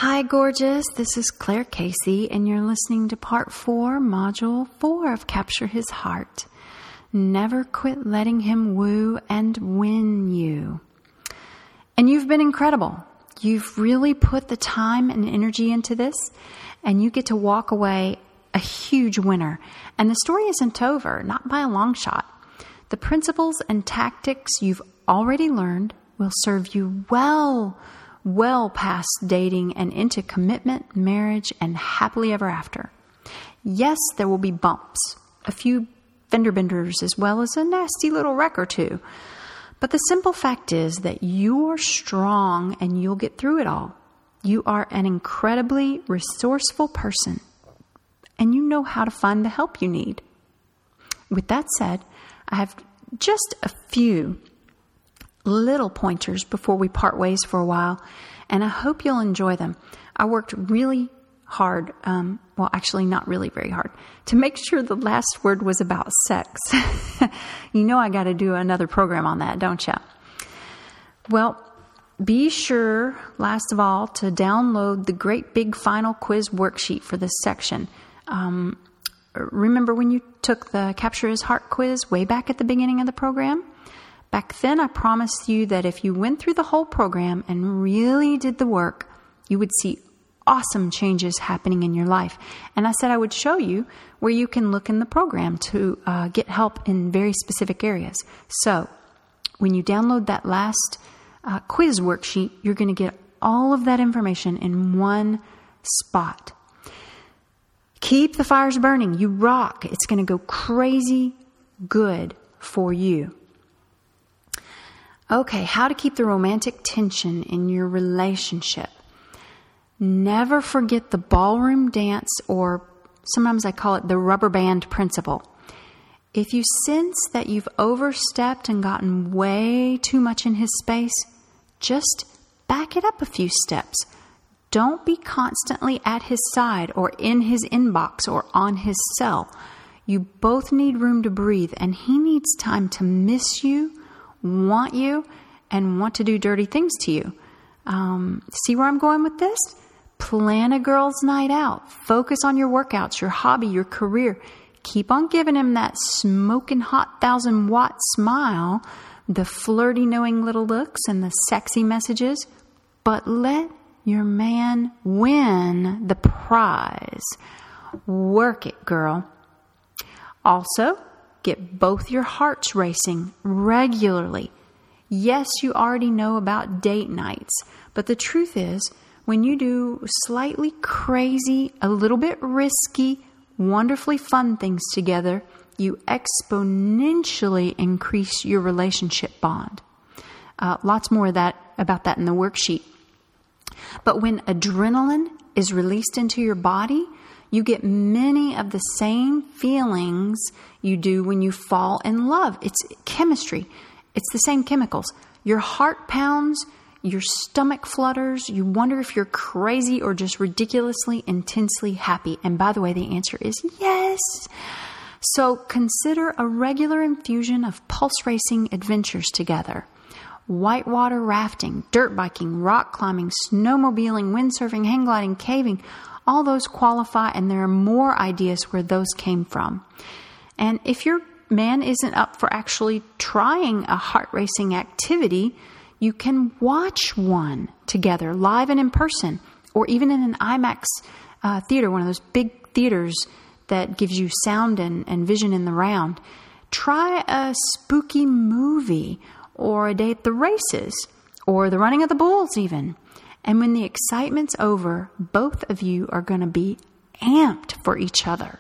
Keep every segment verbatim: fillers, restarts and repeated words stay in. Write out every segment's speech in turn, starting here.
Hi, gorgeous. This is Claire Casey, and you're listening to part four, module four of Capture His Heart. Never quit letting him woo and win you. And you've been incredible. You've really put the time and energy into this, and you get to walk away a huge winner. And the story isn't over, not by a long shot. The principles and tactics you've already learned will serve you well well past dating and into commitment, marriage, and happily ever after. Yes, there will be bumps, a few fender benders, as well as a nasty little wreck or two. But the simple fact is that you're strong and you'll get through it all. You are an incredibly resourceful person, and you know how to find the help you need. With that said, I have just a few little pointers before we part ways for a while, and I hope you'll enjoy them. I worked really hard, um, well, actually not really very hard, to make sure the last word was about sex. You know I got to do another program on that, don't you? Well, be sure, last of all, to download the great big final quiz worksheet for this section. Um, remember when you took the Capture His Heart quiz way back at the beginning of the program? Back then, I promised you that if you went through the whole program and really did the work, you would see awesome changes happening in your life. And I said I would show you where you can look in the program to uh, get help in very specific areas. So when you download that last uh, quiz worksheet, you're going to get all of that information in one spot. Keep the fires burning. You rock. It's going to go crazy good for you. Okay, how to keep the romantic tension in your relationship. Never forget the ballroom dance, or sometimes I call it the rubber band principle. If you sense that you've overstepped and gotten way too much in his space, just back it up a few steps. Don't be constantly at his side or in his inbox or on his cell. You both need room to breathe, and he needs time to miss you, want you, and want to do dirty things to you. Um, see where I'm going with this? Plan a girls' night out. Focus on your workouts, your hobby, your career. Keep on giving him that smoking hot thousand watt smile, the flirty knowing little looks, and the sexy messages. But let your man win the prize. Work it, girl. Also, get both your hearts racing regularly. Yes, you already know about date nights, but the truth is, when you do slightly crazy, a little bit risky, wonderfully fun things together, you exponentially increase your relationship bond. Uh, lots more of that about that in the worksheet. But when adrenaline is released into your body, you get many of the same feelings you do when you fall in love. It's chemistry. It's the same chemicals. Your heart pounds, your stomach flutters. You wonder if you're crazy or just ridiculously, intensely happy. And by the way, the answer is yes. So consider a regular infusion of pulse racing adventures together. Whitewater rafting, dirt biking, rock climbing, snowmobiling, windsurfing, hang gliding, caving. All those qualify, and there are more ideas where those came from. And if your man isn't up for actually trying a heart-racing activity, you can watch one together, live and in person, or even in an IMAX uh, theater, one of those big theaters that gives you sound and, and vision in the round. Try a spooky movie, or a day at the races, or the running of the bulls even. And when the excitement's over, both of you are going to be amped for each other.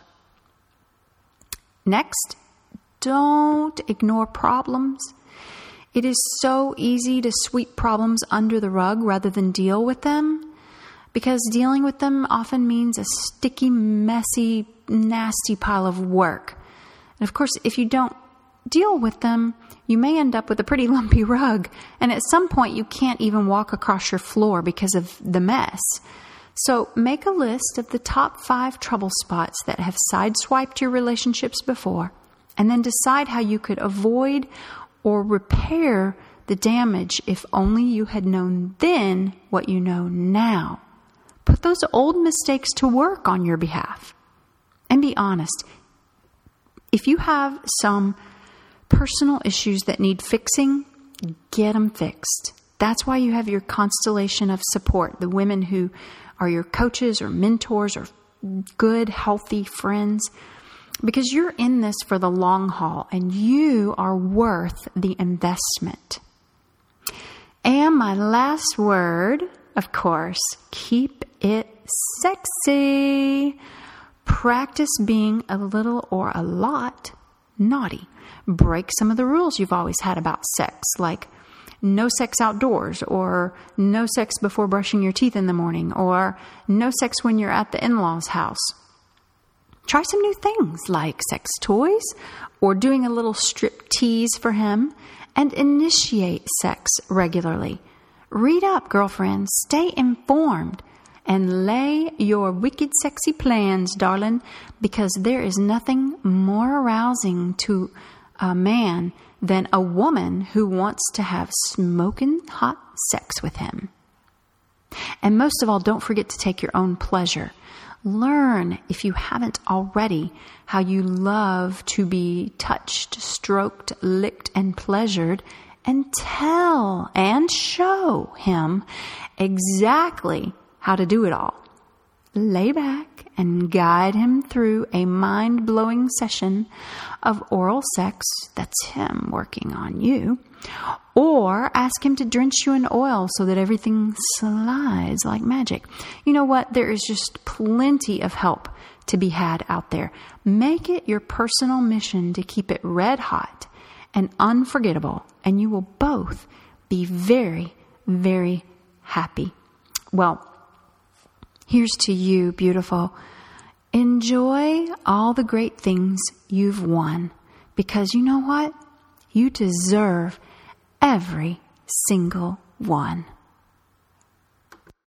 Next, don't ignore problems. It is so easy to sweep problems under the rug rather than deal with them, because dealing with them often means a sticky, messy, nasty pile of work. And of course, if you don't deal with them, you may end up with a pretty lumpy rug, and at some point you can't even walk across your floor because of the mess. So make a list of the top five trouble spots that have sideswiped your relationships before, and then decide how you could avoid or repair the damage if only you had known then what you know now. Put those old mistakes to work on your behalf. And be honest. If you have some personal issues that need fixing, get them fixed. That's why you have your constellation of support, the women who are your coaches or mentors or good, healthy friends, because you're in this for the long haul and you are worth the investment. And my last word, of course, keep it sexy. Practice being a little or a lot naughty. Break some of the rules you've always had about sex, like no sex outdoors, or no sex before brushing your teeth in the morning, or no sex when you're at the in-laws' house. Try some new things like sex toys or doing a little strip tease for him, and initiate sex regularly. Read up, girlfriends. Stay informed and lay your wicked sexy plans, darling, because there is nothing more arousing to a man than a woman who wants to have smoking hot sex with him. And most of all, don't forget to take your own pleasure. Learn, if you haven't already, how you love to be touched, stroked, licked, and pleasured, and tell and show him exactly how to do it all. Lay back and guide him through a mind-blowing session of oral sex, that's him working on you, or ask him to drench you in oil so that everything slides like magic. You know what? There is just plenty of help to be had out there. Make it your personal mission to keep it red hot and unforgettable, and you will both be very, very happy. Well, here's to you, beautiful. Enjoy all the great things you've won, because you know what? You deserve every single one.